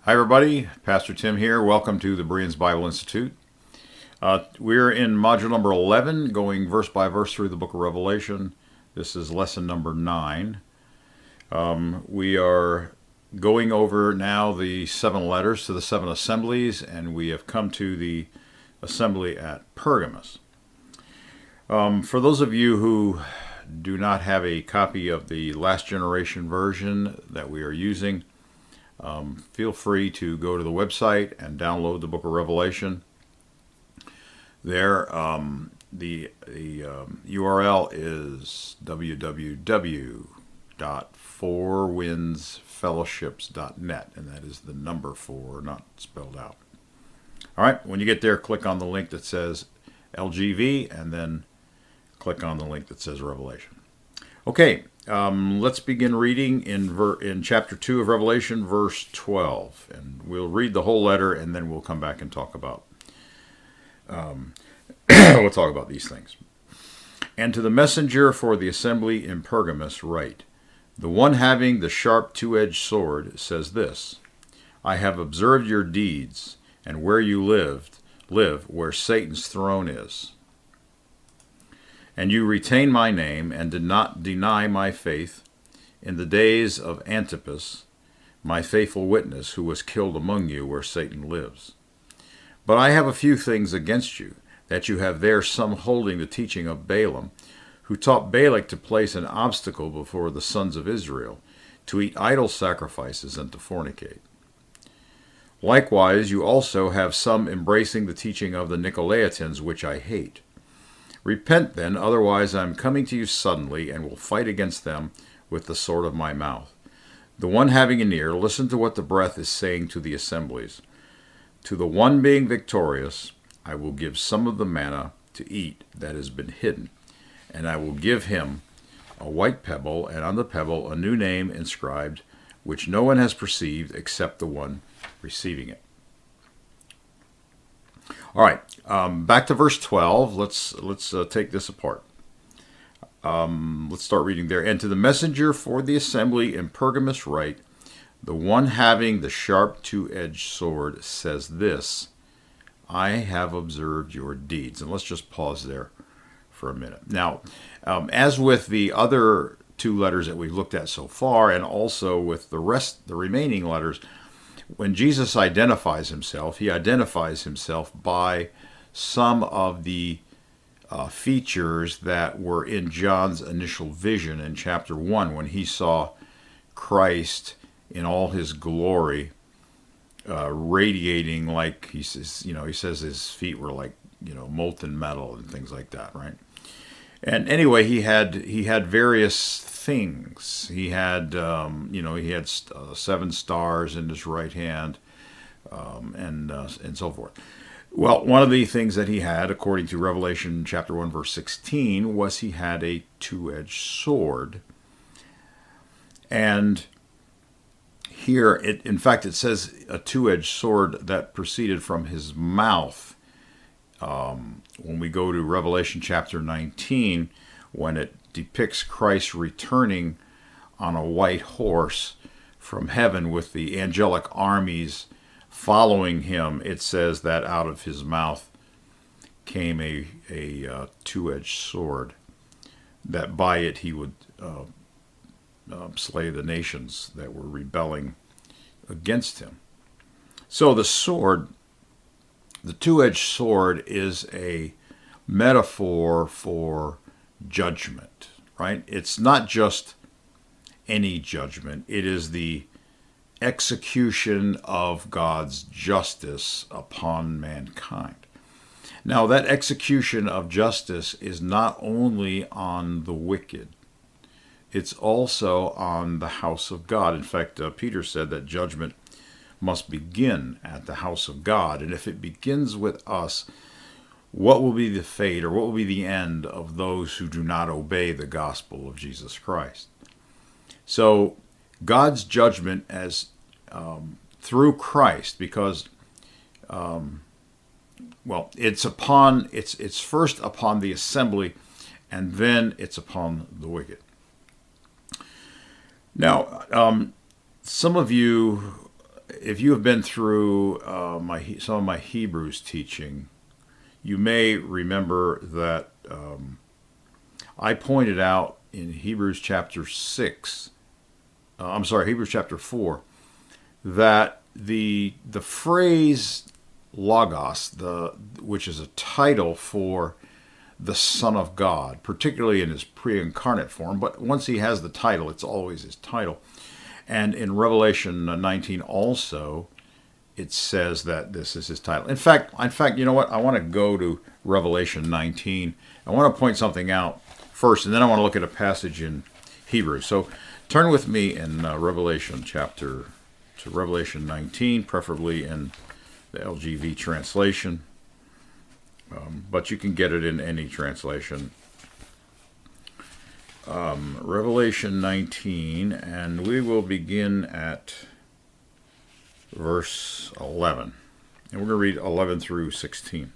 Hi, everybody. Pastor Tim here. Welcome to the Bereans Bible Institute. We're in module number 11, going verse by verse through the book of Revelation. This is lesson number 9. We are going over now the 7 letters to the 7 assemblies, and we have come to the assembly at Pergamos. For those of you who do not have a copy of the last generation version that we are using, feel free to go to the website and download the book of Revelation. There, the URL is www.fourwindsfellowships.net, and that is the number 4, not spelled out. All right, when you get there, click on the link that says LGV, and then click on the link that says Revelation. Okay, let's begin reading in chapter 2 of Revelation, verse 12. And we'll read the whole letter, and then we'll come back and talk about these things. And to the messenger for the assembly in Pergamos write, the one having the sharp two-edged sword says this, I have observed your deeds, and where you live where Satan's throne is. And you retain my name, and did not deny my faith in the days of Antipas, my faithful witness, who was killed among you where Satan lives. But I have a few things against you, that you have there some holding the teaching of Balaam, who taught Balak to place an obstacle before the sons of Israel, to eat idol sacrifices and to fornicate. Likewise, you also have some embracing the teaching of the Nicolaitans, which I hate. Repent then, otherwise I am coming to you suddenly, and will fight against them with the sword of my mouth. The one having an ear, listen to what the breath is saying to the assemblies. To the one being victorious, I will give some of the manna to eat that has been hidden, and I will give him a white pebble, and on the pebble a new name inscribed, which no one has perceived except the one receiving it. All right, back to verse 12. Let's take this apart. Let's start reading there. And to the messenger for the assembly in Pergamos write, the one having the sharp two-edged sword says this, I have observed your deeds. And let's just pause there for a minute. Now, as with the other 2 letters that we've looked at so far, and also with the remaining letters, when Jesus identifies himself, he identifies himself by some of the features that were in John's initial vision in chapter 1 when he saw Christ in all his glory, radiating like he says his feet were like molten metal and things like that, right? And anyway, he had various things. He had 7 stars in his right hand, and so forth. Well, one of the things that he had, according to Revelation chapter 1, verse 16, was he had a two-edged sword. And here, in fact, it says a two-edged sword that proceeded from his mouth. When we go to Revelation chapter 19, when it depicts Christ returning on a white horse from heaven with the angelic armies following him, it says that out of his mouth came a two-edged sword, that by it he would slay the nations that were rebelling against him. So the sword, the two-edged sword, is a metaphor for judgment, right? It's not just any judgment. It is the execution of God's justice upon mankind. Now, that execution of justice is not only on the wicked, it's also on the house of God. In fact, Peter said that judgment must begin at the house of God. And if it begins with us, what will be the fate, or what will be the end of those who do not obey the gospel of Jesus Christ? So God's judgment as through Christ, because it's first upon the assembly, and then it's upon the wicked. Now, some of you if you have been through some of my Hebrews teaching, you may remember that I pointed out in Hebrews chapter 6, Hebrews chapter 4, that the phrase logos, which is a title for the Son of God, particularly in his pre-incarnate form, but once he has the title, it's always his title. And in Revelation 19 also, it says that this is his title. In fact, you know what? I want to go to Revelation 19. I want to point something out first, and then I want to look at a passage in Hebrews. So turn with me in Revelation 19, preferably in the LGV translation. But you can get it in any translation. Revelation 19, and we will begin at verse 11. And we're going to read 11 through 16.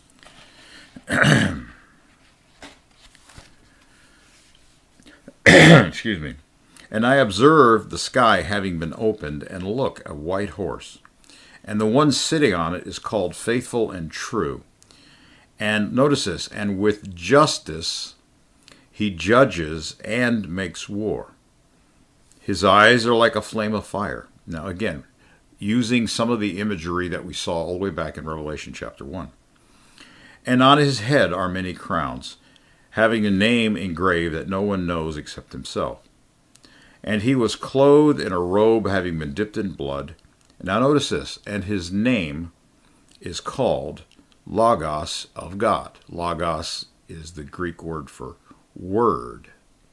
Excuse me. And I observed the sky having been opened, and look, a white horse. And the one sitting on it is called Faithful and True. And notice this, and with justice he judges and makes war. His eyes are like a flame of fire. Now again, using some of the imagery that we saw all the way back in Revelation chapter 1. And on his head are many crowns, having a name engraved that no one knows except himself. And he was clothed in a robe having been dipped in blood. Now notice this, and his name is called Logos of God. Logos is the Greek word for word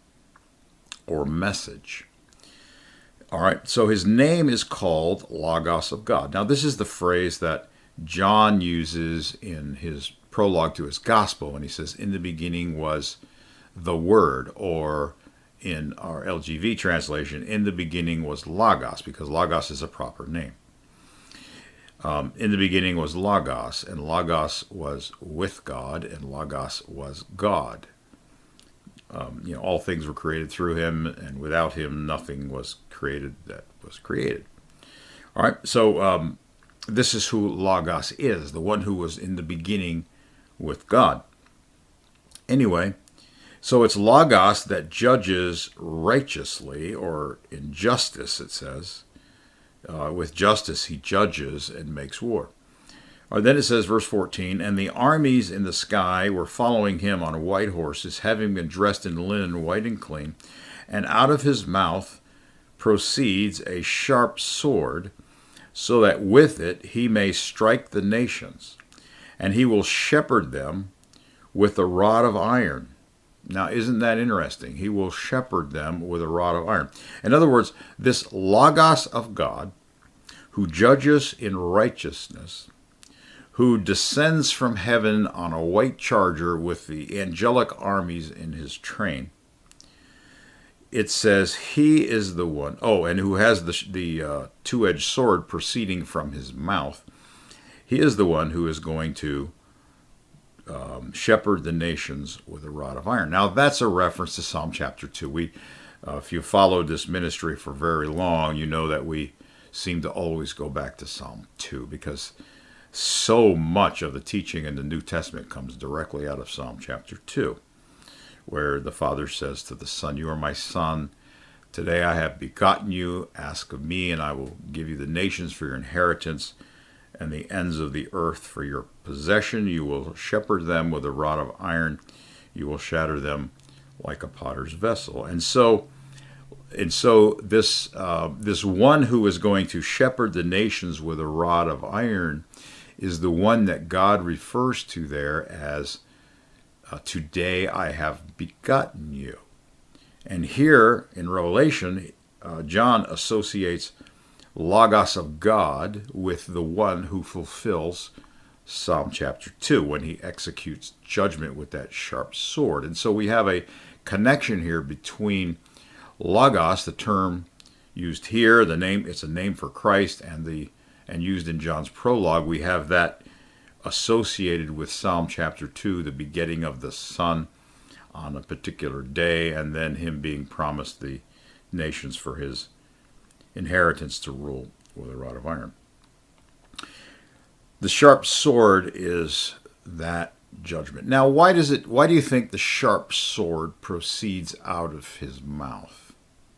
or message. All right, so his name is called Logos of God. Now this is the phrase that John uses in his prologue to his gospel when he says, in the beginning was the Word, or in our LGV translation, in the beginning was Logos, because Logos is a proper name. In the beginning was Logos, and Logos was with God, and Logos was God. All things were created through him, and without him nothing was created that was created. All right, so this is who Logos is, the one who was in the beginning with God. Anyway, so it's Logos that judges righteously, or in justice, it says. With justice he judges and makes war. Or then it says, verse 14, and the armies in the sky were following him on white horses, having been dressed in linen white and clean, and out of his mouth proceeds a sharp sword, so that with it he may strike the nations, and he will shepherd them with a rod of iron. Now, isn't that interesting? He will shepherd them with a rod of iron. In other words, this Logos of God, who judges in righteousness, who descends from heaven on a white charger with the angelic armies in his train, it says he is the one, and who has the two-edged sword proceeding from his mouth. He is the one who is going to shepherd the nations with a rod of iron. Now, that's a reference to Psalm chapter 2. If you followed this ministry for very long, you know that we seem to always go back to Psalm 2, because so much of the teaching in the New Testament comes directly out of Psalm chapter 2, where the Father says to the Son, you are my Son. Today I have begotten you. Ask of me, and I will give you the nations for your inheritance, and the ends of the earth for your possession. You will shepherd them with a rod of iron. You will shatter them like a potter's vessel. And so this one who is going to shepherd the nations with a rod of iron is the one that God refers to there as, today I have begotten you. And here in Revelation, John associates Logos of God with the one who fulfills Psalm chapter 2 when he executes judgment with that sharp sword. And so we have a connection here between Logos, the term used here, it's a name for Christ, and used in John's prologue. We have that associated with Psalm chapter 2, the begetting of the Son on a particular day, and then him being promised the nations for his inheritance to rule with a rod of iron. The sharp sword is that judgment. Now, why do you think the sharp sword proceeds out of his mouth?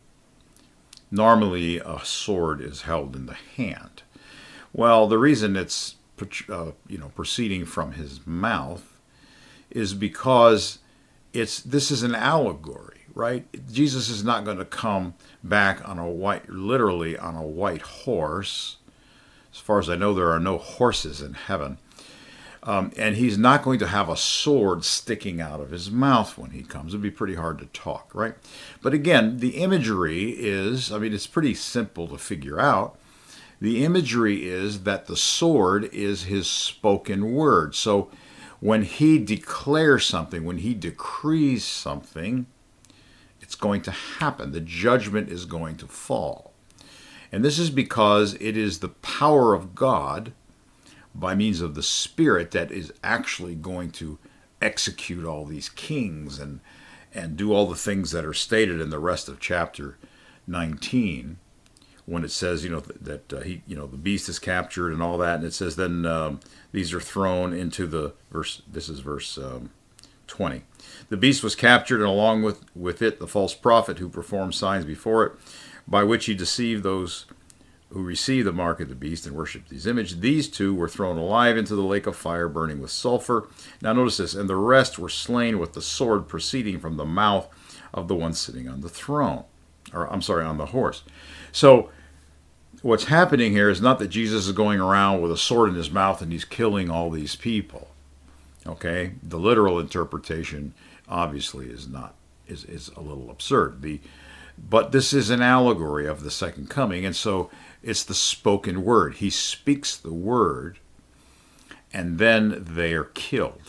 Normally, a sword is held in the hand. Well, the reason it's proceeding from his mouth is because this is an allegory, right? Jesus is not going to come back literally on a white horse. As far as I know, there are no horses in heaven. And he's not going to have a sword sticking out of his mouth when he comes. It'd be pretty hard to talk, right? But again, the imagery is, it's pretty simple to figure out. The imagery is that the sword is his spoken word. So when he declares something, when he decrees something, it's going to happen. The judgment is going to fall. And this is because it is the power of God by means of the Spirit that is actually going to execute all these kings and do all the things that are stated in the rest of chapter 19 when it says, that the beast is captured and all that. And it says then these are thrown into the verse. This is verse 20. The beast was captured, and along with it the false prophet who performed signs before it, by which he deceived those who received the mark of the beast and worshipped his image. These two were thrown alive into the lake of fire burning with sulfur. Now notice this, and the rest were slain with the sword proceeding from the mouth of the one sitting on the throne. On the horse. So what's happening here is not that Jesus is going around with a sword in his mouth and he's killing all these people. Okay? The literal interpretation obviously is a little absurd. But this is an allegory of the second coming, and so it's the spoken word. He speaks the word, and then they are killed.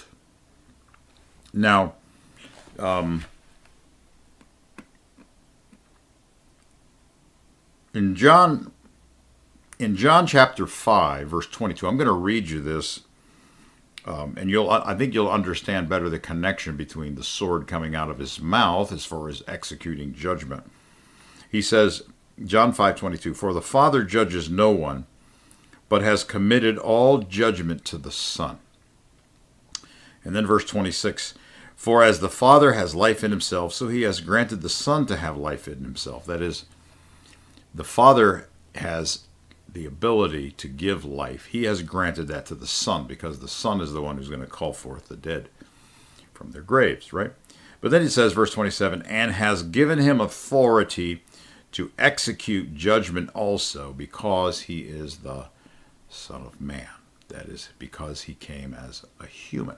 Now, in John chapter 5, verse 22, I'm going to read you this, and I think you'll understand better the connection between the sword coming out of his mouth as far as executing judgment. He says, John 5:22, for the Father judges no one, but has committed all judgment to the Son. And then verse 26, for as the Father has life in himself, so he has granted the Son to have life in himself. That is, the Father has the ability to give life. He has granted that to the Son, because the Son is the one who's going to call forth the dead from their graves, right? But then he says, verse 27, and has given him authority to execute judgment also, because he is the Son of Man. That is, because he came as a human.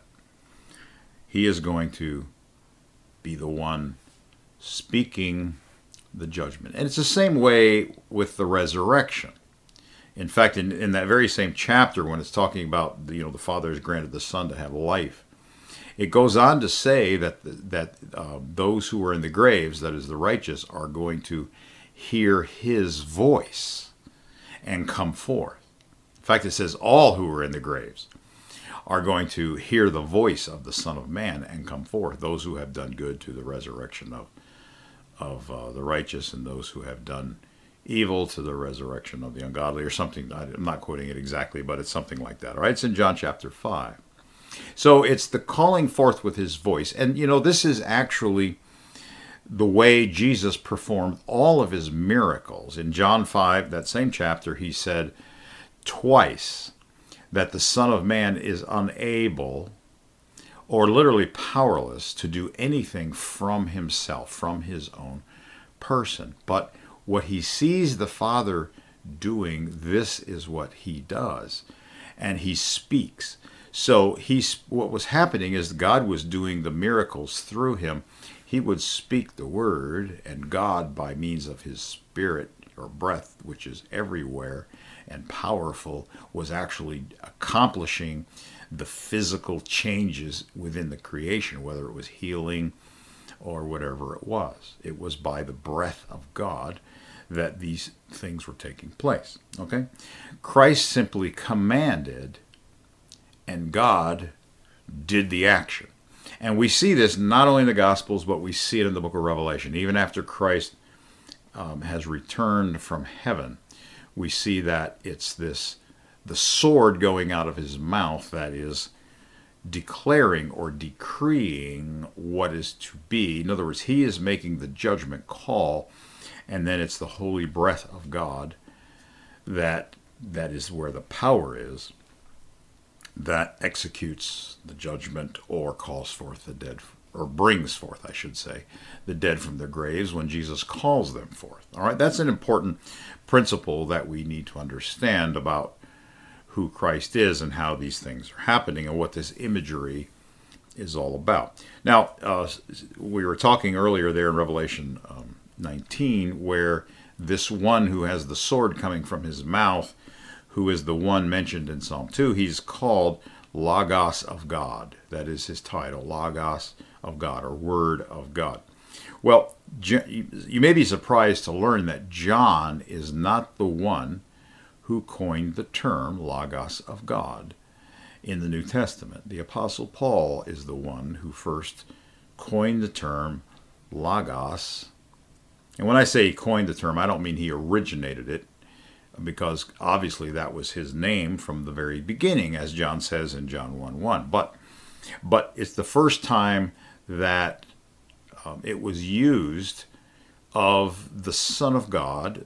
He is going to be the one speaking the judgment. And it's the same way with the resurrection. In fact, in that very same chapter, when it's talking about the Father has granted the Son to have life, it goes on to say that those who are in the graves, that is the righteous, are going to hear his voice and come forth. In fact, it says all who are in the graves are going to hear the voice of the Son of Man and come forth. Those who have done good to the resurrection of the righteous, and those who have done evil to the resurrection of the ungodly, or something. I'm not quoting it exactly, but it's something like that. All right, it's in John chapter 5. So it's the calling forth with his voice. And, this is actually the way Jesus performed all of his miracles. In John 5, that same chapter, he said twice that the Son of Man is unable, or literally powerless, to do anything from himself, from his own person. But what he sees the Father doing, this is what he does. And he speaks. So what was happening is God was doing the miracles through him. He would speak the word, and God, by means of his Spirit or breath, which is everywhere and powerful, was actually accomplishing the physical changes within the creation, whether it was healing or whatever it was. It was by the breath of God that these things were taking place. Okay? Christ simply commanded, and God did the action. And we see this not only in the Gospels, but we see it in the book of Revelation. Even after Christ has returned from heaven, we see that it's the sword going out of his mouth that is declaring or decreeing what is to be. In other words, he is making the judgment call, and then it's the holy breath of God that is where the power is, that executes the judgment or calls forth the dead, or brings forth, I should say, the dead from their graves when Jesus calls them forth. All right, that's an important principle that we need to understand about who Christ is and how these things are happening and what this imagery is all about. Now, we were talking earlier there in Revelation 19, where this one who has the sword coming from his mouth, who is the one mentioned in Psalm 2, he's called Logos of God. That is his title, Logos of God, or Word of God. Well, you may be surprised to learn that John is not the one who coined the term Logos of God in the New Testament. The Apostle Paul is the one who first coined the term Logos. And when I say he coined the term, I don't mean he originated it, because obviously that was his name from the very beginning, as John says in John 1:1. But it's the first time that it was used of the Son of God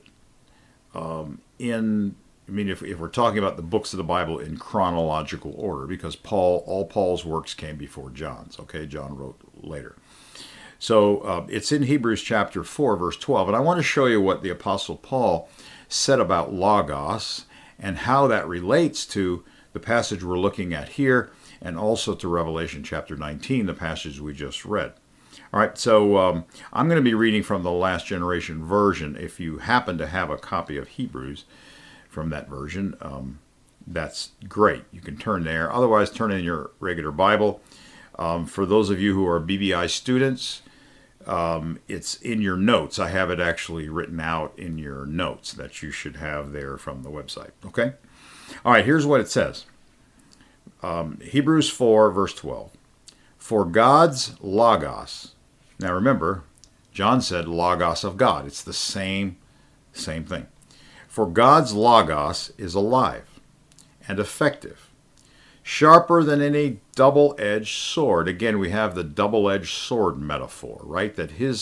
if we're talking about the books of the Bible in chronological order, because all Paul's works came before John's. Okay, John wrote later. So it's in Hebrews chapter 4, verse 12. And I want to show you what the Apostle Paul said about Logos and how that relates to the passage we're looking at here, and also to Revelation chapter 19, the passage we just read. All right, so I'm going to be reading from the Last Generation version. If you happen to have a copy of Hebrews from that version, that's great. You can turn there. Otherwise, turn in your regular Bible. For those of you who are BBI students, it's in your notes. I have it actually written out in your notes that you should have there from the website. Okay? All right, here's what it says. Hebrews 4, verse 12. For God's Logos. Now remember, John said Logos of God. It's the same thing. For God's Logos is alive and effective, sharper than any double-edged sword. Again, we have the double-edged sword metaphor, right? That he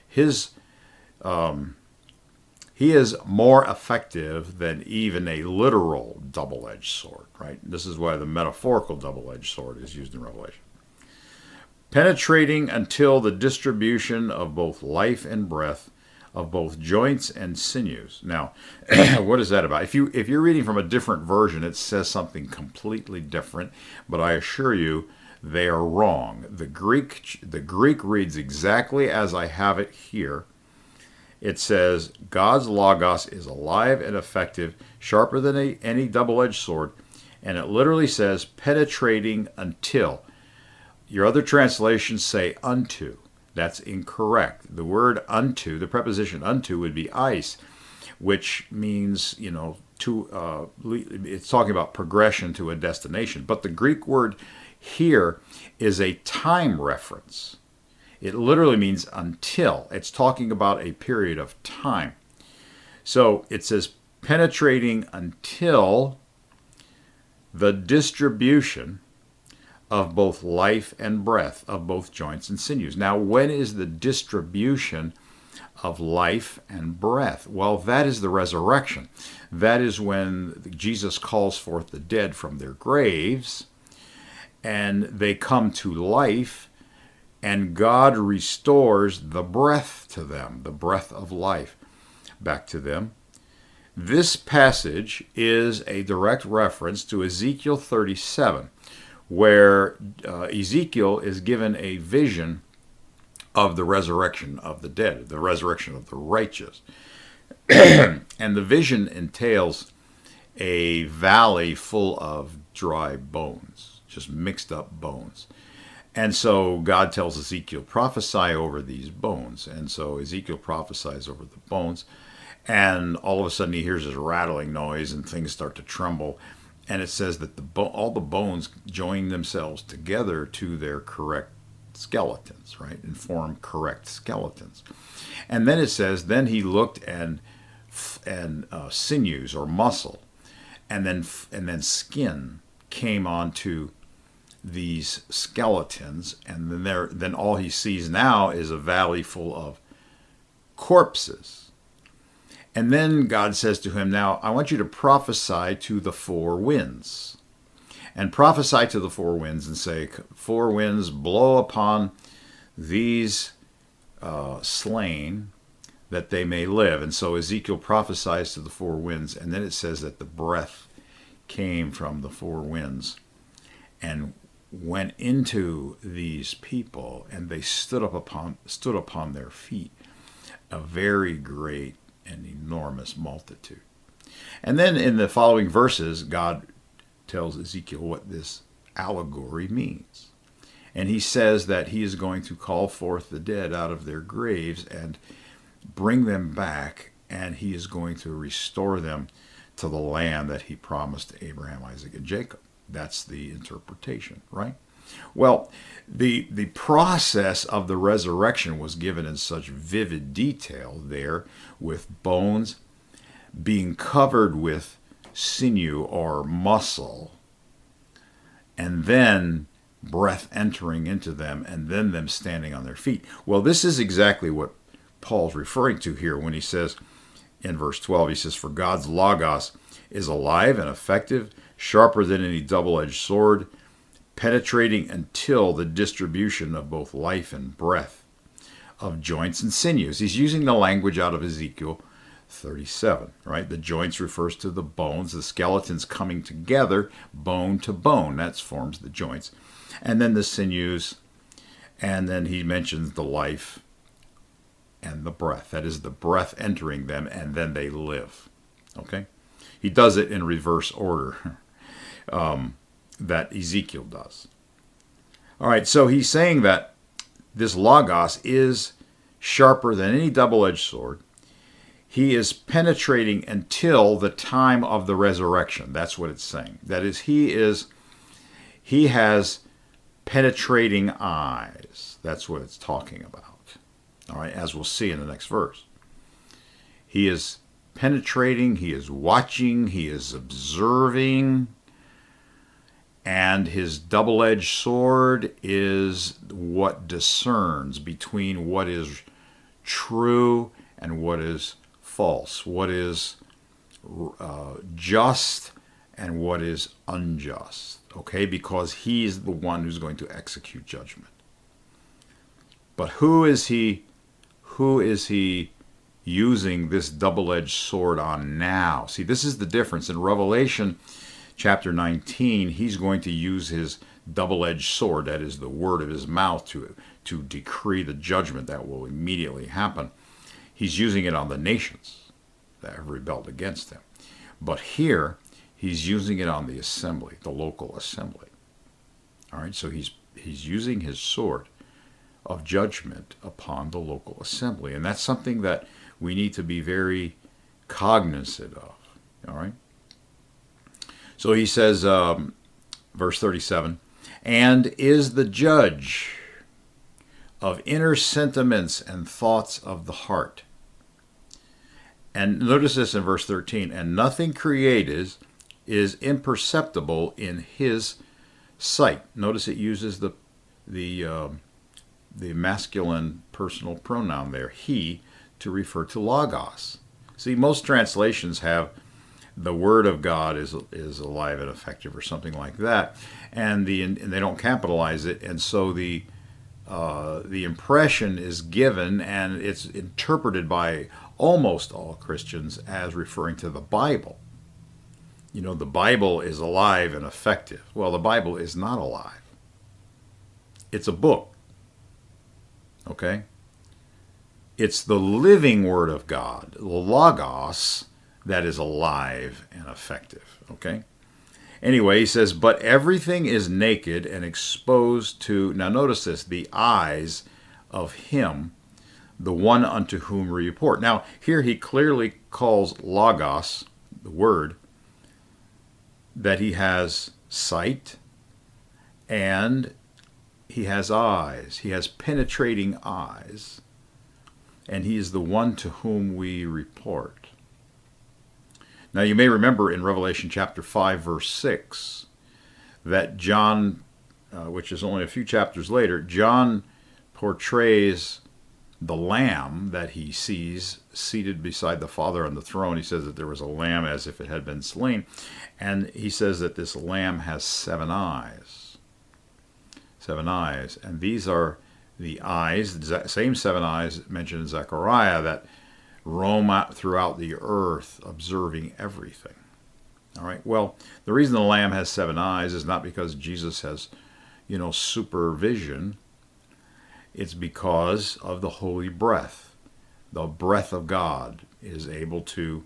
is more effective than even a literal double-edged sword, right? This is why the metaphorical double-edged sword is used in Revelation. Penetrating until the distribution of both life and breath, of both joints and sinews. Now, what is that about? If you're reading from a different version, it says something completely different, but I assure you they are wrong. The Greek reads exactly as I have it here. It says, God's Logos is alive and effective, sharper than any double-edged sword, and it literally says penetrating until. Your other translations say unto. That's incorrect. The word unto, the preposition unto, would be ice, which means, it's talking about progression to a destination. But the Greek word here is a time reference. It literally means until. It's talking about a period of time. So it says penetrating until the distribution of both life and breath, of both joints and sinews. Now, when is the distribution of life and breath? Well, that is the resurrection. That is when Jesus calls forth the dead from their graves, and they come to life, and God restores the breath to them, the breath of life back to them. This passage is a direct reference to Ezekiel 37, where Ezekiel is given a vision of the resurrection of the dead, the resurrection of the righteous. And the vision entails a valley full of dry bones, just mixed up bones. And so God tells Ezekiel, prophesy over these bones. And so Ezekiel prophesies over the bones, and all of a sudden he hears this rattling noise and things start to tremble. And it says that all the bones join themselves together to their correct skeletons, right? And form correct skeletons. And then it says, then he looked, and sinews or muscle, and then skin came onto these skeletons, and then all he sees now is a valley full of corpses. And then God says to him, now I want you to prophesy to the four winds. And prophesy to the four winds and say, four winds, blow upon these slain, that they may live. And so Ezekiel prophesies to the four winds, and then it says that the breath came from the four winds and went into these people, and they stood upon their feet, a very great and enormous multitude. And then in the following verses, God tells Ezekiel what this allegory means. And he says that he is going to call forth the dead out of their graves and bring them back, and he is going to restore them to the land that he promised to Abraham, Isaac, and Jacob. That's the interpretation, right? Well, the process of the resurrection was given in such vivid detail there, with bones being covered with sinew or muscle, and then breath entering into them, and then them standing on their feet. Well, this is exactly what Paul's referring to here when he says in verse 12, he says, for God's Logos is alive and effective, sharper than any double-edged sword, penetrating until the distribution of both life and breath, of joints and sinews. He's using the language out of Ezekiel 37, right? The joints refers to the bones, the skeletons coming together, bone to bone. That forms the joints. And then the sinews, and then he mentions the life and the breath. That is the breath entering them, and then they live. Okay? He does it in reverse order that Ezekiel does. All right, so he's saying that this Logos is sharper than any double-edged sword. He is penetrating until the time of the resurrection. That's what it's saying. That is, he has penetrating eyes. That's what it's talking about. All right, as we'll see in the next verse. He is penetrating, he is watching, he is observing, and his double-edged sword is what discerns between what is true and what is false, what is just and what is unjust, okay? Because he's the one who's going to execute judgment. But who is he using this double-edged sword on now? See, this is the difference. In Revelation chapter 19, he's going to use his double-edged sword, that is the word of his mouth, to decree the judgment that will immediately happen. He's using it on the nations that have rebelled against him. But here, he's using it on the assembly, the local assembly. All right, so he's using his sword of judgment upon the local assembly. And that's something that we need to be very cognizant of. All right? So he says, verse 37, and is the judge of inner sentiments and thoughts of the heart. And notice this in verse 13, and nothing created is imperceptible in his sight. Notice it uses the masculine personal pronoun there, he, to refer to Logos. See, most translations have the word of God is alive and effective or something like that, and they don't capitalize it, and so the impression is given, and it's interpreted by almost all Christians as referring to the Bible. You know, the Bible is alive and effective. Well, the Bible is not alive. It's a book. Okay? It's the living Word of God, the Logos, that is alive and effective. Okay? Anyway, he says, but everything is naked and exposed to, now notice this, the eyes of him, the one unto whom we report. Now, here he clearly calls Logos, the Word, that he has sight and he has eyes. He has penetrating eyes. And he is the one to whom we report. Now you may remember in Revelation chapter 5, verse 6, that John, which is only a few chapters later, John portrays the lamb that he sees seated beside the Father on the throne. He says that there was a lamb as if it had been slain. And he says that this lamb has 7 eyes. 7 eyes. And these are the eyes, the same 7 eyes mentioned in Zechariah, that roam out throughout the earth observing everything. All right. Well, the reason the lamb has 7 eyes is not because Jesus has, supervision. It's because of the holy breath. The breath of God is able to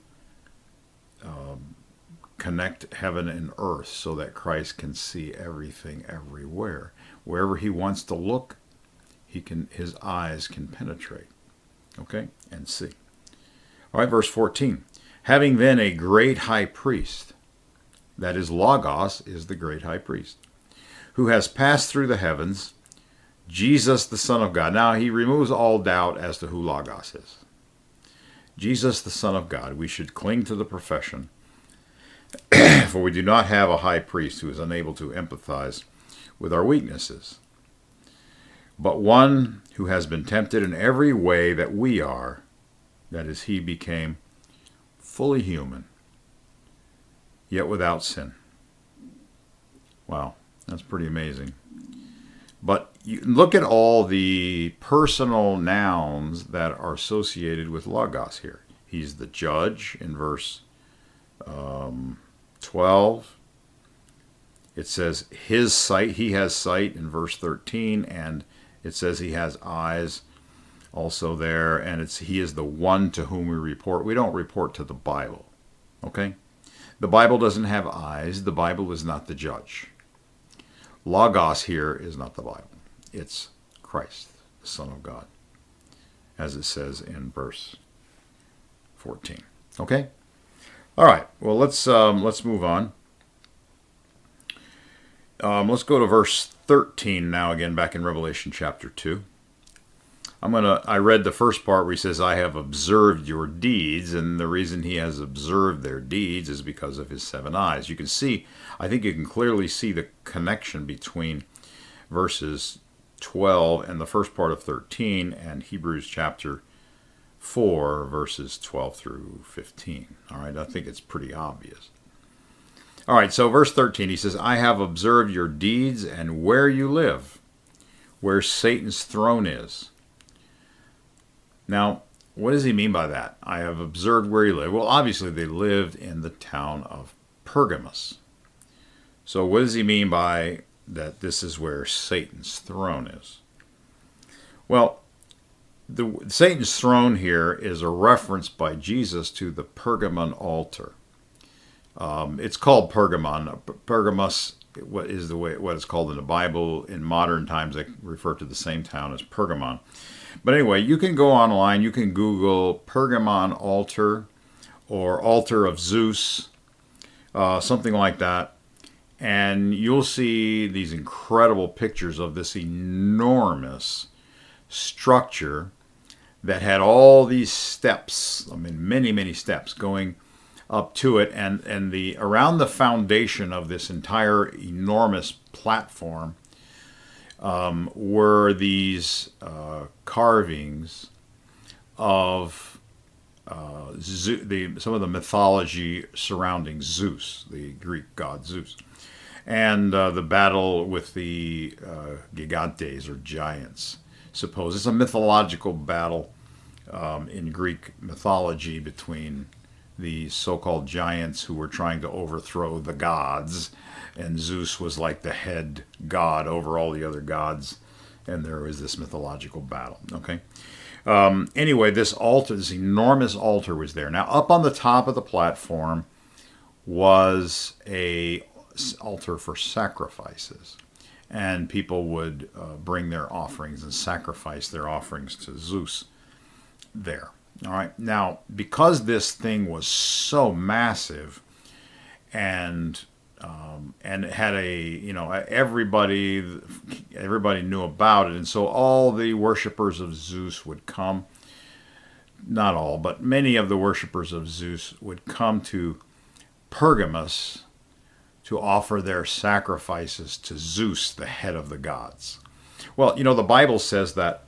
connect heaven and earth so that Christ can see everything everywhere. Wherever he wants to look, his eyes can penetrate, okay, and see. All right, verse 14. Having then a great high priest, that is, Logos is the great high priest, who has passed through the heavens, Jesus, the Son of God. Now, he removes all doubt as to who Logos is. Jesus, the Son of God. We should cling to the profession, for we do not have a high priest who is unable to empathize with our weaknesses, but one who has been tempted in every way that we are, that is, he became fully human, yet without sin. Wow, that's pretty amazing. But you look at all the personal nouns that are associated with Logos here. He's the judge in verse 12. It says his sight, he has sight in verse 13, and it says he has eyes also there, and he is the one to whom we report. We don't report to the Bible, okay? The Bible doesn't have eyes. The Bible is not the judge. Logos here is not the Bible. It's Christ, the Son of God, as it says in verse 14. Okay? All right. Well, let's move on. Let's go to verse 13 now again, back in Revelation chapter 2. I read the first part where he says, I have observed your deeds, and the reason he has observed their deeds is because of his 7 eyes. You can see, I think you can clearly see the connection between verses 12 and the first part of 13 and Hebrews chapter 4, verses 12 through 15. All right, I think it's pretty obvious. All right, so verse 13, he says, I have observed your deeds and where you live, where Satan's throne is. Now, what does he mean by that? I have observed where you live. Well, obviously they lived in the town of Pergamos. So what does he mean by that this is where Satan's throne is? Well, Satan's throne here is a reference by Jesus to the Pergamon altar. It's called Pergamon. Pergamos, what it's called in the Bible. In modern times, they refer to the same town as Pergamon. But anyway, you can go online, you can Google Pergamon altar or altar of Zeus, something like that, and you'll see these incredible pictures of this enormous structure that had all these steps, many, many steps going up to it, and around the foundation of this entire enormous platform were these carvings of some of the mythology surrounding Zeus, the Greek god Zeus, and the battle with the gigantes, or giants. Suppose it's a mythological battle in Greek mythology between the so-called giants who were trying to overthrow the gods, and Zeus was like the head god over all the other gods, and there was this mythological battle. Okay. Anyway, this altar, this enormous altar, was there. Now, up on the top of the platform was a altar for sacrifices, and people would bring their offerings and sacrifice their offerings to Zeus there. All right. Now, because this thing was so massive, and it had everybody knew about it, and so all the worshipers of Zeus would come. Not all, but many of the worshipers of Zeus would come to Pergamos to offer their sacrifices to Zeus, the head of the gods. Well, the Bible says that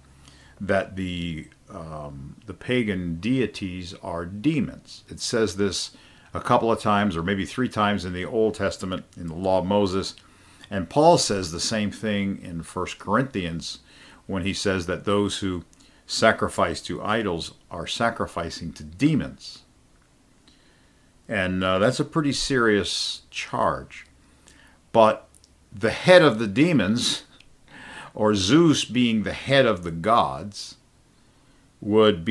the pagan deities are demons. It says this a couple of times, or maybe 3 times in the Old Testament, in the Law of Moses. And Paul says the same thing in 1 Corinthians when he says that those who sacrifice to idols are sacrificing to demons. And that's a pretty serious charge. But the head of the demons, or Zeus being the head of the gods, would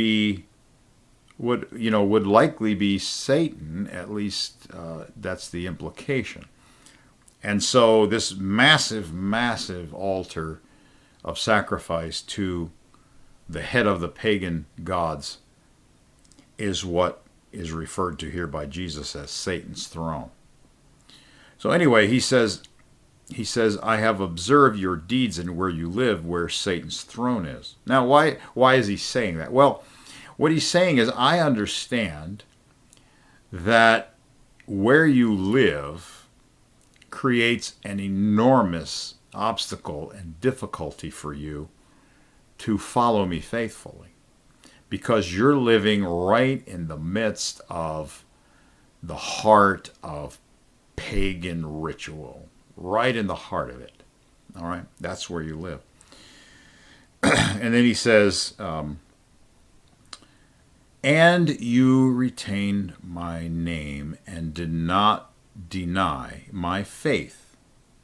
likely be Satan. At least that's the implication. And so this massive altar of sacrifice to the head of the pagan gods is what is referred to here by Jesus as Satan's throne. So anyway, he says, I have observed your deeds and where you live, where Satan's throne is. Now, why is he saying that? Well, what he's saying is, I understand that where you live creates an enormous obstacle and difficulty for you to follow me faithfully, because you're living right in the midst of the heart of pagan ritual, right in the heart of it. All right, that's where you live. And then he says, and you retained my name and did not deny my faith.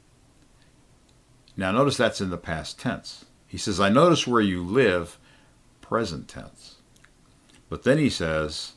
Now notice that's in the past tense. He says, I notice where you live, present tense. But then he says,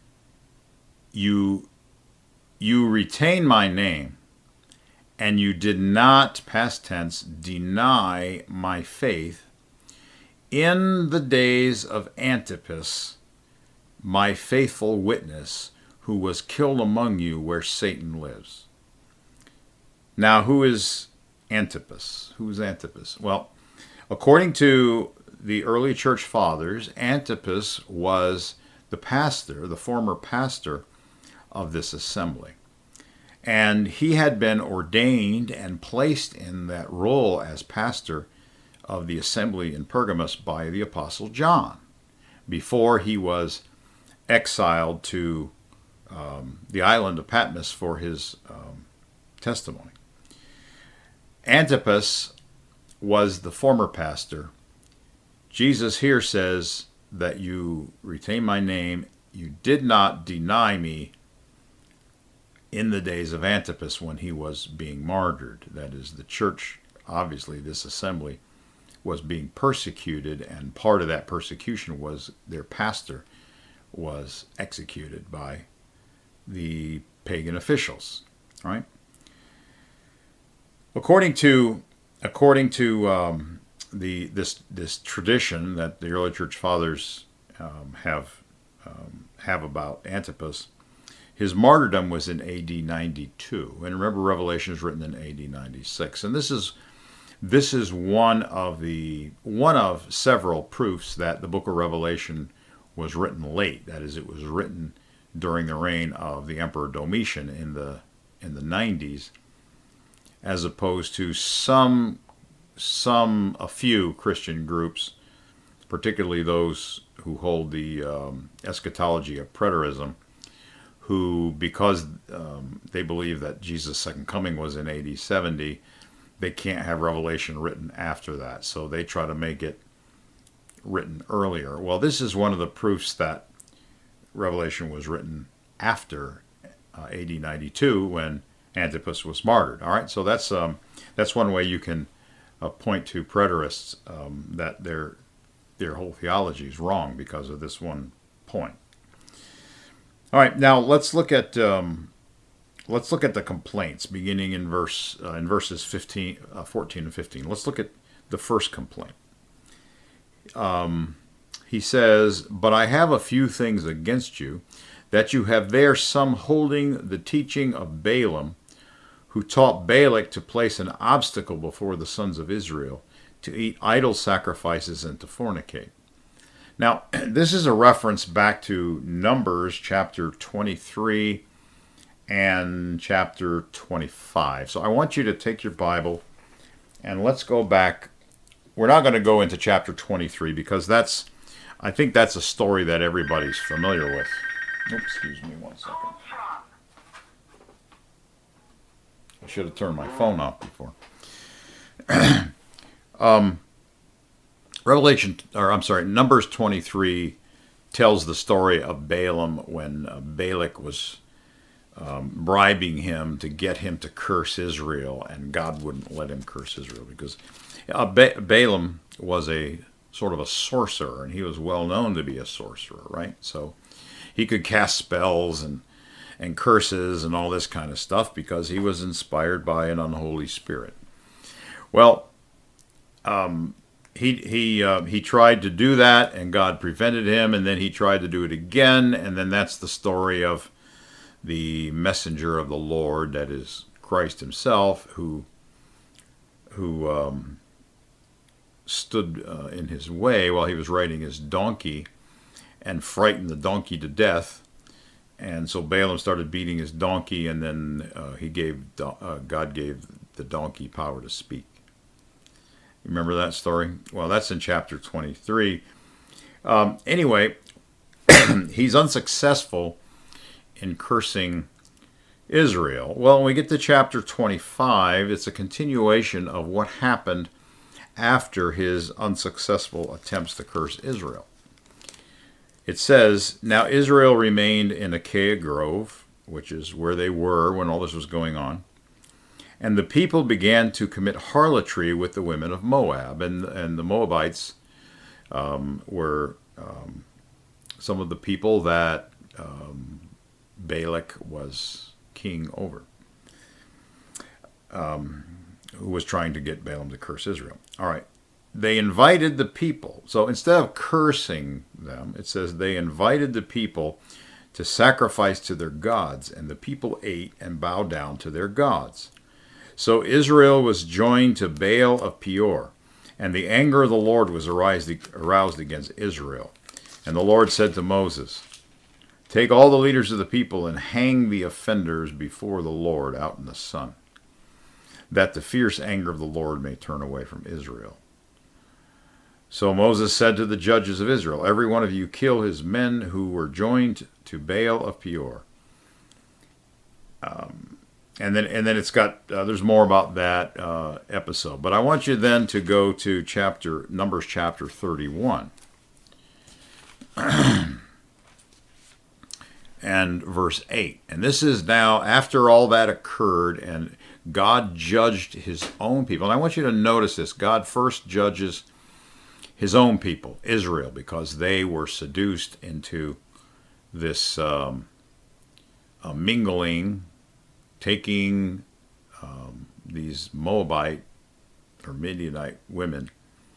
you retain my name, and you did not, past tense, deny my faith in the days of Antipas, my faithful witness, who was killed among you where Satan lives. Now, who is Antipas? Who is Antipas? Well, according to the early church fathers, Antipas was the pastor, the former pastor of this assembly. And he had been ordained and placed in that role as pastor of the assembly in Pergamos by the Apostle John before he was exiled to the island of Patmos for his testimony. Antipas was the former pastor. Jesus here says that you retain my name, you did not deny me in the days of Antipas when he was being martyred. That is, the church, obviously this assembly, was being persecuted, and part of that persecution was their pastor was executed by the pagan officials. Right? According to this tradition that the early church fathers have about Antipas, his martyrdom was in AD 92, and remember, Revelation is written in AD 96, and this is one of several proofs that the book of Revelation was written late. That is, it was written during the reign of the Emperor Domitian in the 90s, as opposed to a few Christian groups, particularly those who hold the eschatology of preterism, who, because they believe that Jesus' second coming was in AD 70, they can't have Revelation written after that. So they try to make it written earlier. Well, this is one of the proofs that Revelation was written after AD 92 when Antipas was martyred. All right, so that's one way you can point to preterists that their whole theology is wrong because of this one point. All right, now let's look at the complaints beginning in verses 14 and 15. Let's look at the first complaint. He says, "But I have a few things against you, that you have there some holding the teaching of Balaam, who taught Balak to place an obstacle before the sons of Israel, to eat idol sacrifices and to fornicate." Now, this is a reference back to Numbers chapter 23 and chapter 25. So I want you to take your Bible and let's go back. We're not going to go into chapter 23 because I think that's a story that everybody's familiar with. Oops, excuse me one second. I should have turned my phone off before. Numbers 23 tells the story of Balaam when Balak was bribing him to get him to curse Israel, and God wouldn't let him curse Israel because Balaam was a sort of a sorcerer, and he was well known to be a sorcerer, right? So he could cast spells and curses and all this kind of stuff because he was inspired by an unholy spirit. Well, he tried to do that, and God prevented him, and then he tried to do it again, and then that's the story of the messenger of the Lord, that is Christ himself, who stood in his way while he was riding his donkey and frightened the donkey to death. And so Balaam started beating his donkey, and then God gave the donkey power to speak. Remember that story? Well, that's in chapter 23. Anyway, he's unsuccessful in cursing Israel. Well, when we get to chapter 25, it's a continuation of what happened after his unsuccessful attempts to curse Israel. It says, "Now Israel remained in Acacia Grove," which is where they were when all this was going on. "And the people began to commit harlotry with the women of Moab." And the Moabites were some of the people that Balak was king over, who was trying to get Balaam to curse Israel. All right. They invited the people. So instead of cursing them, it says they invited the people to sacrifice to their gods, and the people ate and bowed down to their gods. So Israel was joined to Baal of Peor, and the anger of the Lord was aroused against Israel. And the Lord said to Moses, "Take all the leaders of the people and hang the offenders before the Lord out in the sun, that the fierce anger of the Lord may turn away from Israel." So Moses said to the judges of Israel, "Every one of you kill his men who were joined to Baal of Peor." And then it's got there's more about that episode, but I want you then to go to Numbers chapter 31 and verse 8. And this is now after all that occurred, and God judged his own people. And I want you to notice this: God first judges his own people, Israel, because they were seduced into this mingling, taking these Moabite or Midianite women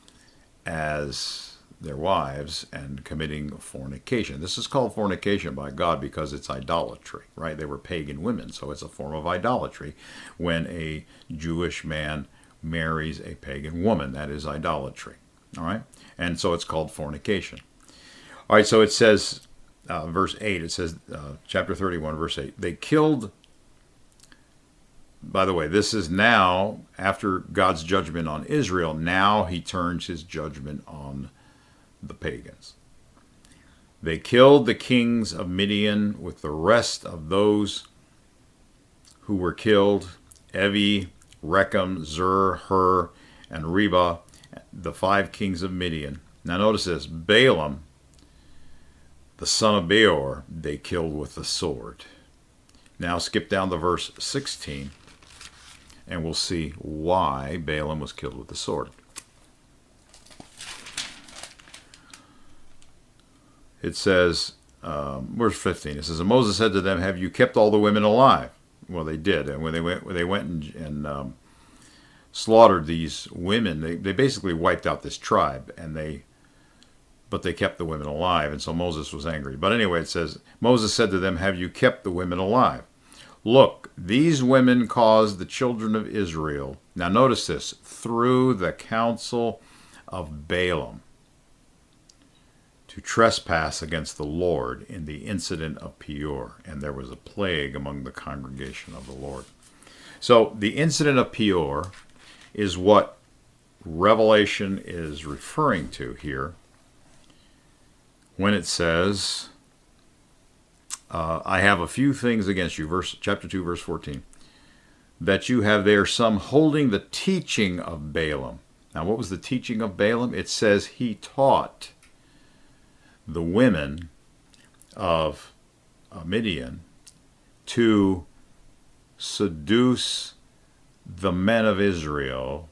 as their wives and committing fornication. This is called fornication by God because it's idolatry, right? They were pagan women, so it's a form of idolatry when a Jewish man marries a pagan woman. That is idolatry. All right, and so it's called fornication. All right, so it says, verse 8, it says, chapter 31, verse 8, they killed, by the way, this is now, after God's judgment on Israel, now he turns his judgment on the pagans. They killed the kings of Midian with the rest of those who were killed, Evi, Rechem, Zur, Hur, and Reba, the 5 kings of Midian. Now notice this: Balaam, the son of Beor, they killed with the sword. Now skip down to verse 16, and we'll see why Balaam was killed with the sword. It says, verse 15, it says, "And Moses said to them, 'Have you kept all the women alive?' Well, they did. And when they went and slaughtered these women, they basically wiped out this tribe, but they kept the women alive, and so Moses was angry. But anyway, it says, Moses said to them, 'Have you kept the women alive? Look, these women caused the children of Israel,'" now notice this, "'through the counsel of Balaam, to to trespass against the Lord in the incident of Peor, and there was a plague among the congregation of the Lord. So the incident of Peor is what Revelation is referring to here when it says, I have a few things against you, chapter 2, verse 14, that you have there some holding the teaching of Balaam. Now, what was the teaching of Balaam? It says he taught the women of Midian to seduce the men of Israel,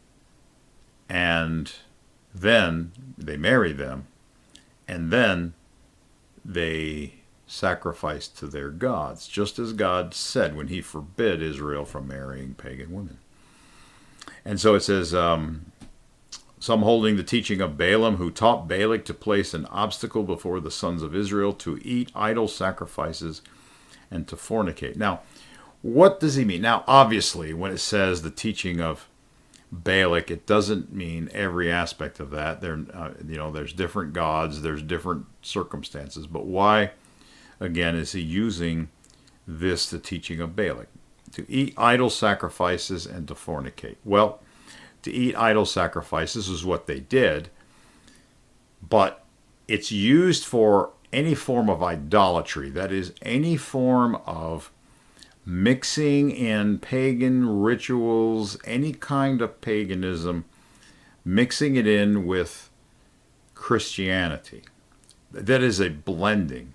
and then they marry them, and then they sacrifice to their gods, just as God said when he forbid Israel from marrying pagan women. And so it says, some holding the teaching of Balaam, who taught Balak to place an obstacle before the sons of Israel, to eat idol sacrifices and to fornicate. Now, what does he mean? Now, obviously, when it says the teaching of Balak, it doesn't mean every aspect of that. There's different gods, there's different circumstances. But why, again, is he using the teaching of Balak? To eat idol sacrifices and to fornicate. Well, to eat idol sacrifices is what they did, but it's used for any form of idolatry. That is, any form of mixing in pagan rituals, any kind of paganism, mixing it in with Christianity. That is a blending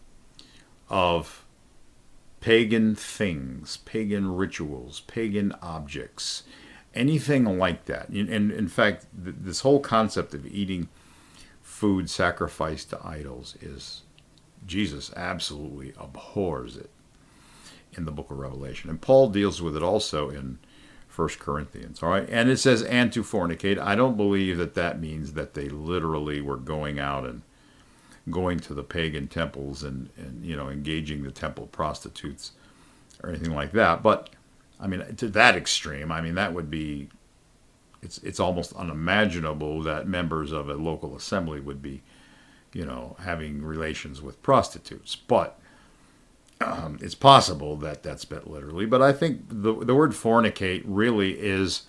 of pagan things, pagan rituals, pagan objects, anything like that. And in fact, this whole concept of eating food sacrificed to idols is, Jesus absolutely abhors it in the book of Revelation. And Paul deals with it also in 1 Corinthians. All right. And it says, and to fornicate. I don't believe that means that they literally were going out and going to the pagan temples and engaging the temple prostitutes or anything like that. But I mean, to that extreme, I mean, that would be, it's almost unimaginable that members of a local assembly would be, having relations with prostitutes. But it's possible that that's meant literally. But I think the word fornicate really is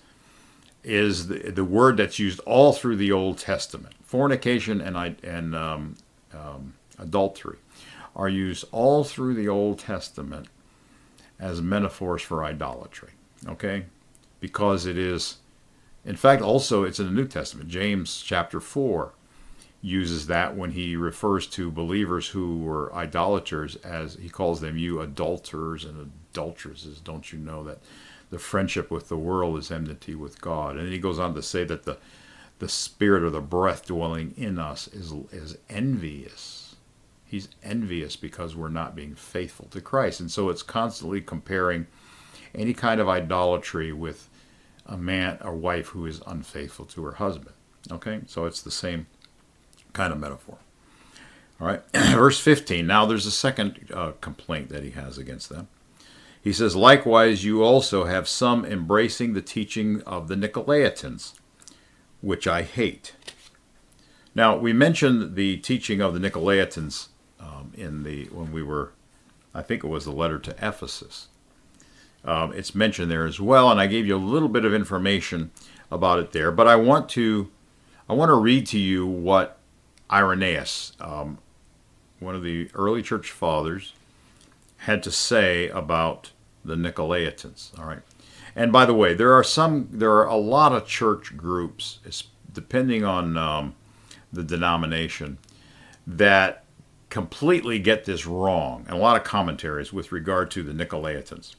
the word that's used all through the Old Testament. Fornication and adultery are used all through the Old Testament as metaphors for idolatry, okay? Because it is, in fact, also it's in the New Testament. James chapter 4 uses that when he refers to believers who were idolaters, as he calls them, you adulterers and adulteresses. Don't you know that the friendship with the world is enmity with God? And he goes on to say that the spirit or the breath dwelling in us is envious. He's envious because we're not being faithful to Christ. And so it's constantly comparing any kind of idolatry with a man or wife who is unfaithful to her husband. Okay? So it's the same kind of metaphor. All right? Verse 15. Now there's a second complaint that he has against them. He says, likewise, you also have some embracing the teaching of the Nicolaitans, which I hate. Now, we mentioned the teaching of the Nicolaitans when we were, I think it was the letter to Ephesus. It's mentioned there as well, and I gave you a little bit of information about it there. But I want to read to you what Irenaeus, one of the early church fathers, had to say about the Nicolaitans. All right, and by the way, there are a lot of church groups, depending on the denomination, that completely get this wrong, and a lot of commentaries with regard to the Nicolaitans.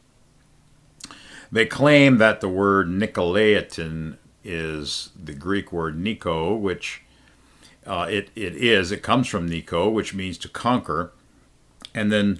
They claim that the word Nicolaitan is the Greek word Nico, which it comes from Nico, which means to conquer, and then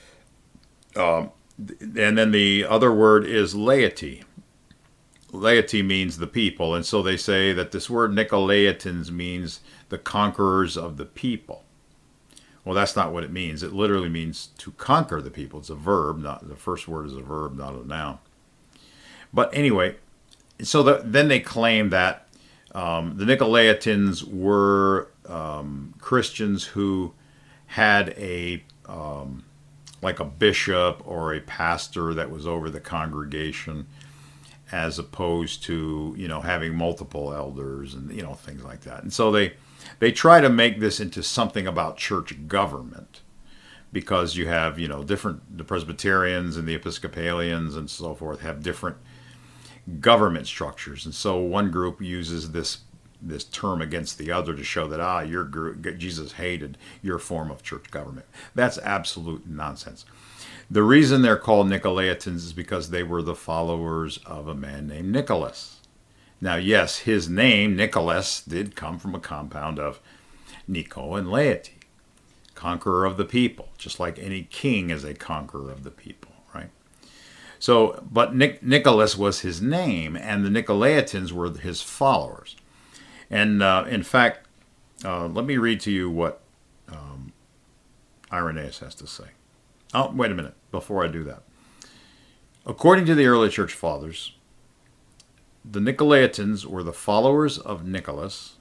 the other word is laity. Laity means the people, and so they say that this word Nicolaitans means the conquerors of the people. Well, that's not what it means. It literally means to conquer the people. It's a verb. The first word is a verb, not a noun. But anyway, so then they claim that the Nicolaitans were Christians who had like a bishop or a pastor that was over the congregation, as opposed to, having multiple elders and, things like that. And so they try to make this into something about church government, because you have, the Presbyterians and the Episcopalians and so forth have different government structures. And so one group uses this term against the other to show that, your group, Jesus hated your form of church government. That's absolute nonsense. The reason they're called Nicolaitans is because they were the followers of a man named Nicholas. Now, yes, his name, Nicholas, did come from a compound of Nico and laity, conqueror of the people, just like any king is a conqueror of the people, right? So, but Nicholas was his name, and the Nicolaitans were his followers. And in fact, let me read to you what Irenaeus has to say. Oh, wait a minute, before I do that. According to the early church fathers, the Nicolaitans were the followers of Nicholas.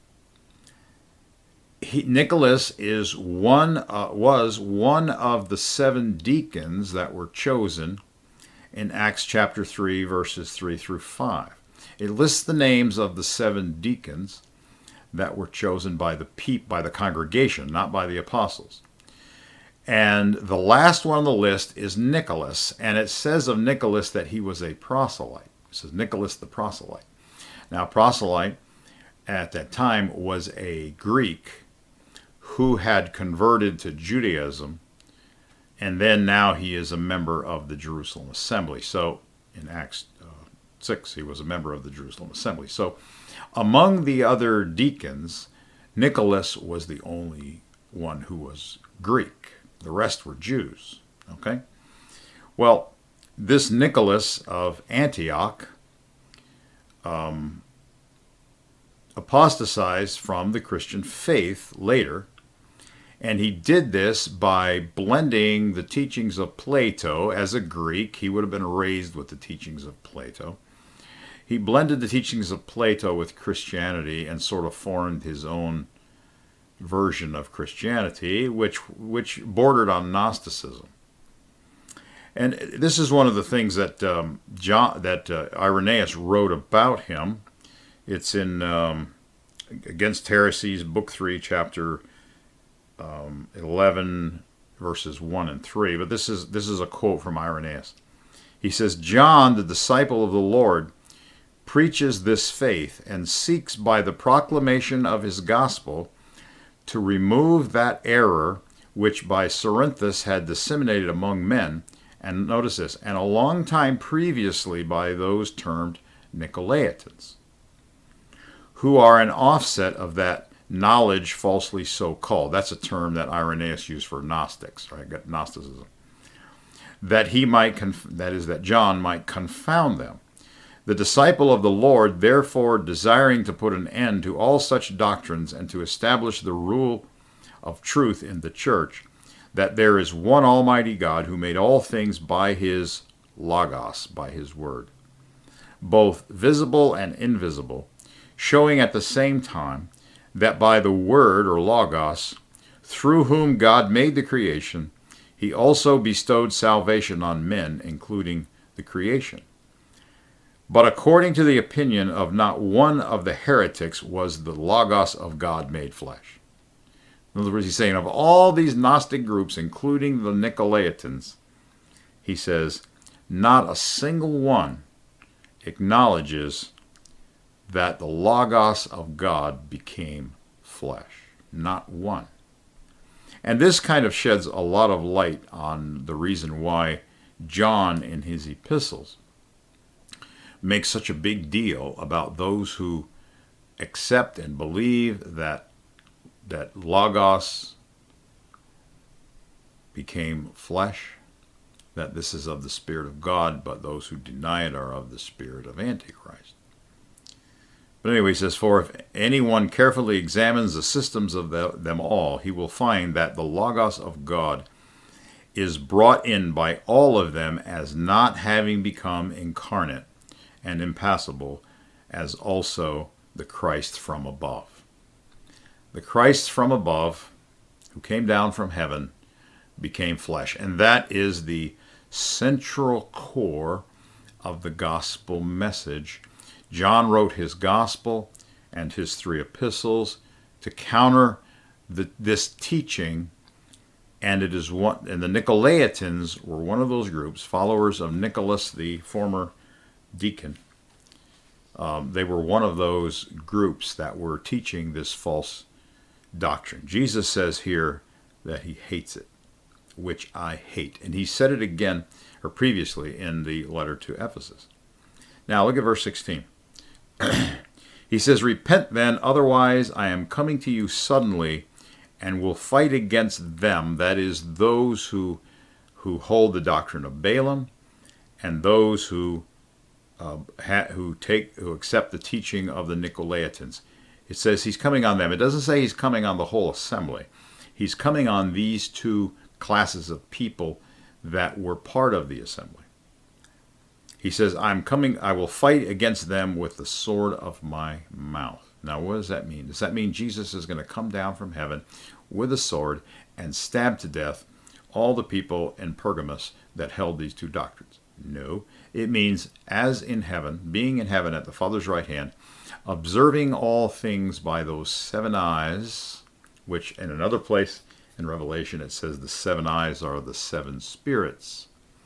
Nicholas was one of the 7 deacons that were chosen in Acts chapter 3, verses 3 through 5. It lists the names of the 7 deacons that were chosen by the congregation, not by the apostles. And the last one on the list is Nicholas, and it says of Nicholas that he was a proselyte. It says Nicholas the proselyte. Now, proselyte at that time was a Greek who had converted to Judaism, and then now he is a member of the Jerusalem Assembly. So in Acts 6, he was a member of the Jerusalem Assembly. So among the other deacons, Nicholas was the only one who was Greek. The rest were Jews. Okay? Well, this Nicholas of Antioch apostatized from the Christian faith later, and he did this by blending the teachings of Plato. As a Greek, he would have been raised with the teachings of Plato. He blended the teachings of Plato with Christianity and sort of formed his own version of Christianity, which bordered on Gnosticism. And this is one of the things that Irenaeus wrote about him. It's in Against Heresies, Book 3, Chapter 11, verses 1 and 3. But this is a quote from Irenaeus. He says, "John, the disciple of the Lord, preaches this faith and seeks by the proclamation of his gospel to remove that error which by Cerinthus had disseminated among men," and notice this, "and a long time previously by those termed Nicolaitans, who are an offset of that knowledge falsely so called." That's a term that Irenaeus used for Gnostics, right? Gnosticism. "That that John might confound them. The disciple of the Lord, therefore, desiring to put an end to all such doctrines and to establish the rule of truth in the church, that there is one Almighty God who made all things by his Logos, by his word, both visible and invisible, showing at the same time that by the word, or Logos, through whom God made the creation, he also bestowed salvation on men, including the creation. But according to the opinion of not one of the heretics was the Logos of God made flesh." In other words, he's saying of all these Gnostic groups, including the Nicolaitans, he says, not a single one acknowledges that the Logos of God became flesh. Not one. And this kind of sheds a lot of light on the reason why John, in his epistles, makes such a big deal about those who accept and believe that Logos became flesh, that this is of the Spirit of God, but those who deny it are of the spirit of Antichrist. But anyway, he says, "For if anyone carefully examines the systems of them all, he will find that the Logos of God is brought in by all of them as not having become incarnate and impassible, as also the Christ from above." The Christ from above, who came down from heaven, became flesh. And that is the central core of the gospel message. John wrote his gospel and his 3 epistles to counter this teaching, and it is one. And the Nicolaitans were one of those groups, followers of Nicholas, the former deacon. They were one of those groups that were teaching this false doctrine. Jesus says here that he hates it, which I hate. And he said it again, or previously, in the letter to Ephesus. Now look at verse 16. He says, "Repent then, otherwise I am coming to you suddenly, and will fight against them," that is, those who hold the doctrine of Balaam, and those who accept the teaching of the Nicolaitans. It says he's coming on them. It doesn't say he's coming on the whole assembly. He's coming on these 2 classes of people that were part of the assembly. He says, I will fight against them with the sword of my mouth. Now, what does that mean? Does that mean Jesus is going to come down from heaven with a sword and stab to death all the people in Pergamos that held these 2 doctrines? No. It means as in heaven, being in heaven at the Father's right hand, observing all things by those 7 eyes, which in another place in Revelation it says the 7 eyes are the 7 spirits,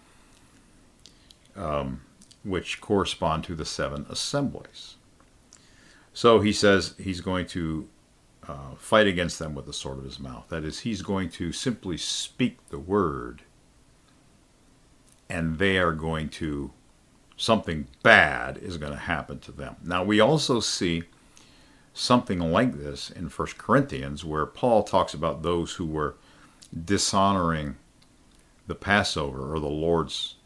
which correspond to the 7 assemblies. So he says he's going to fight against them with the sword of his mouth. That is, he's going to simply speak the word, and they are going to, something bad is going to happen to them. Now, we also see something like this in 1 Corinthians, where Paul talks about those who were dishonoring the Passover, or the Lord's,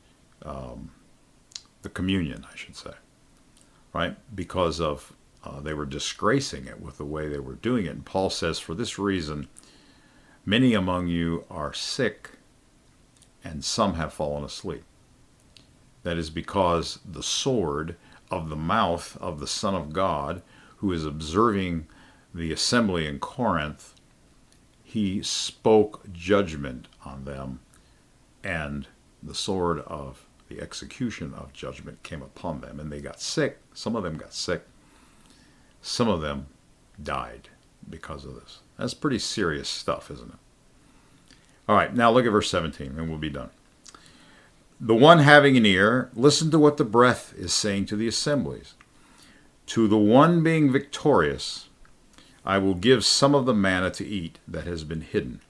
the communion, I should say, right? Because of they were disgracing it with the way they were doing it. And Paul says, for this reason, many among you are sick, and some have fallen asleep. That is because the sword of the mouth of the Son of God, who is observing the assembly in Corinth, he spoke judgment on them, and the sword of the execution of judgment came upon them, and they got sick. Some of them got sick. Some of them died because of this. That's pretty serious stuff, isn't it? All right, now look at verse 17, and we'll be done. The one having an ear, listen to what the breath is saying to the assemblies. To the one being victorious, I will give some of the manna to eat that has been hidden.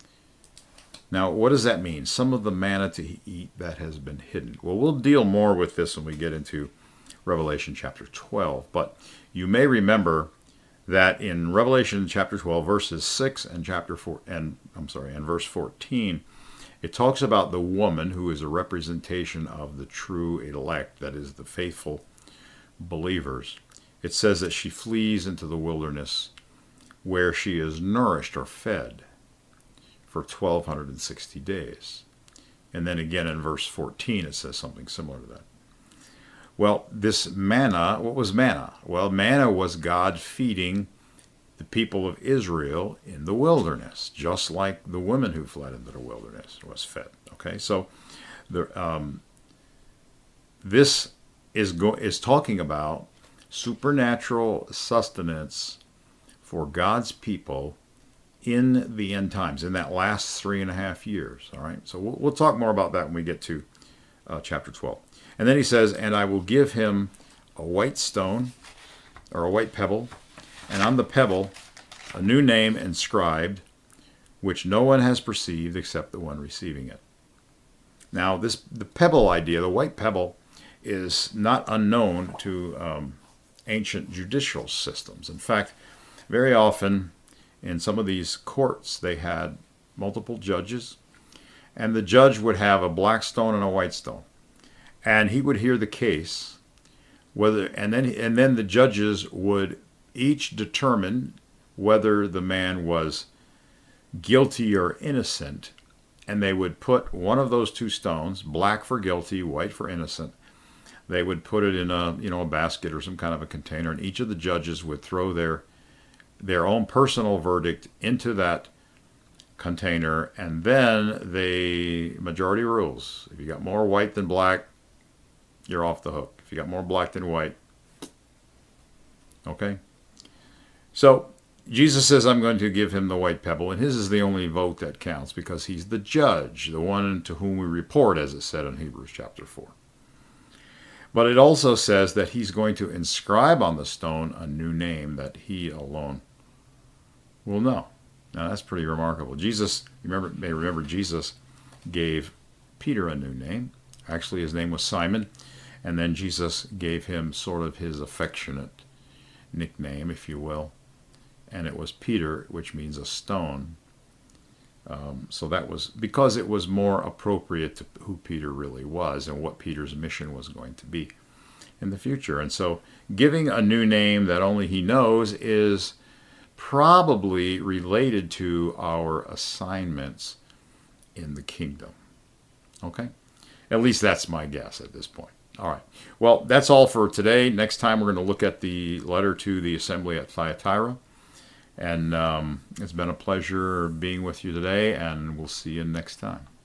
Now, what does that mean? Some of the manna to eat that has been hidden. Well, we'll deal more with this when we get into Revelation chapter 12. But you may remember that in Revelation chapter 12, verses 6 and and verse 14, it talks about the woman who is a representation of the true elect, that is, the faithful believers. It says that she flees into the wilderness where she is nourished or fed for 1,260 days. And then again in verse 14 it says something similar to that. Well, this manna, what was manna? Well, manna was God feeding the people of Israel in the wilderness, just like the women who fled into the wilderness was fed. Okay, so this is talking about supernatural sustenance for God's people in the end times, in that last 3.5 years. All right, so we'll talk more about that when we get to chapter 12. And then he says, and I will give him a white stone, or a white pebble, and on the pebble a new name inscribed, which no one has perceived except the one receiving it. Now, the pebble idea, the white pebble, is not unknown to ancient judicial systems. In fact, very often in some of these courts, they had multiple judges, and the judge would have a black stone and a white stone, and he would hear the case, and then the judges would each determine whether the man was guilty or innocent, and they would put one of those 2 stones, black for guilty, white for innocent. They would put it in a basket or some kind of a container, and each of the judges would throw their their own personal verdict into that container, and then the majority rules. If you got more white than black, you're off the hook. If you got more black than white, okay? So Jesus says, I'm going to give him the white pebble, and his is the only vote that counts because he's the judge, the one to whom we report, as it said in Hebrews chapter 4. But it also says that he's going to inscribe on the stone a new name that he alone will know. Now that's pretty remarkable. Jesus, you may remember Jesus gave Peter a new name. Actually, his name was Simon, and then Jesus gave him sort of his affectionate nickname, if you will, and it was Peter, which means a stone. So that was because it was more appropriate to who Peter really was and what Peter's mission was going to be in the future. And so giving a new name that only he knows is probably related to our assignments in the kingdom. Okay? At least that's my guess at this point. All right. Well, that's all for today. Next time we're going to look at the letter to the assembly at Thyatira. And it's been a pleasure being with you today, and we'll see you next time.